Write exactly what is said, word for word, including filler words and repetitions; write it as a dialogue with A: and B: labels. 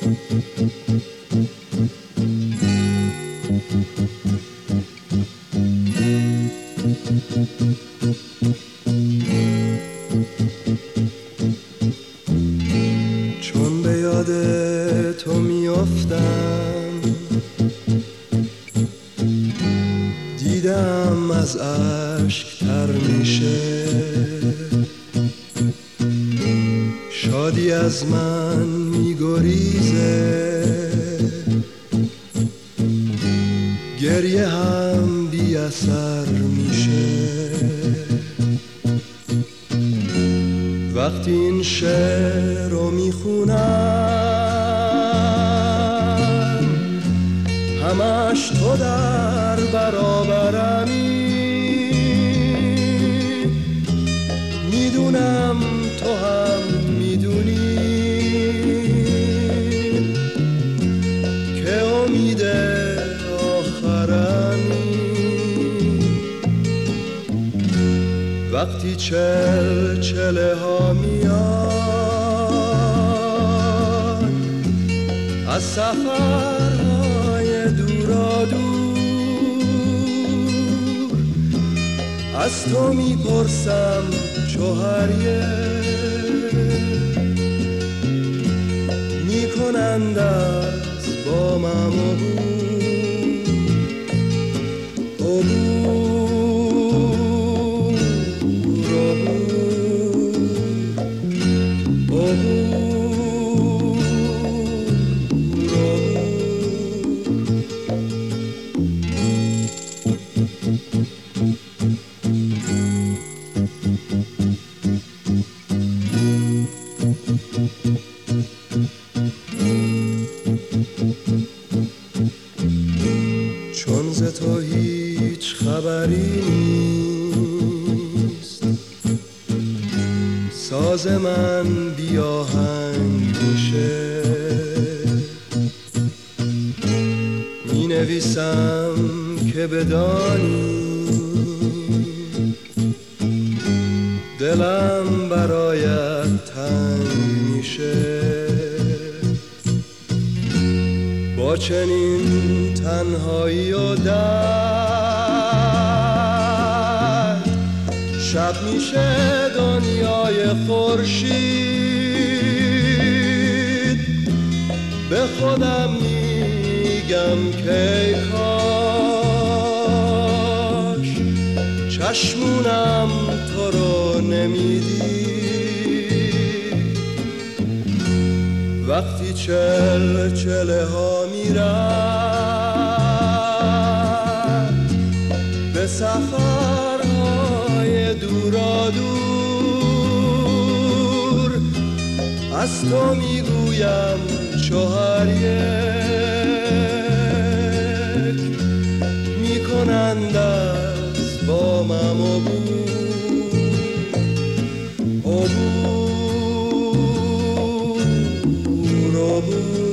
A: چون به یاد تو میافتم دیدم از اشک تر میشه، شادی از من میگریزه، گریه هم بی اثر میشه. وقتی این شعر رو میخونم همش تو در برابرمی، میدونم تو هم میدونی که امید آخرمی. وقتی چل چله ها میاد از سفرهای دورا دور، از تو میپرسم چوهریه میکنند از بامم عبور. چون ز تو هیچ خبری نیست، ساز من بی آهنگ میشه، می نویسم که بدانی دلم برایت تنگ میشه. با چنین تنهایی و درد شب میشه دنیای خورشید. به خودم میگم که ای کاش چشمونم تو رو نمیدید. وقتی چل چله ها میرد به سفرهای دورا دور، از تو میگویم چهار یک میکنند از بامم عبور. عبور عبور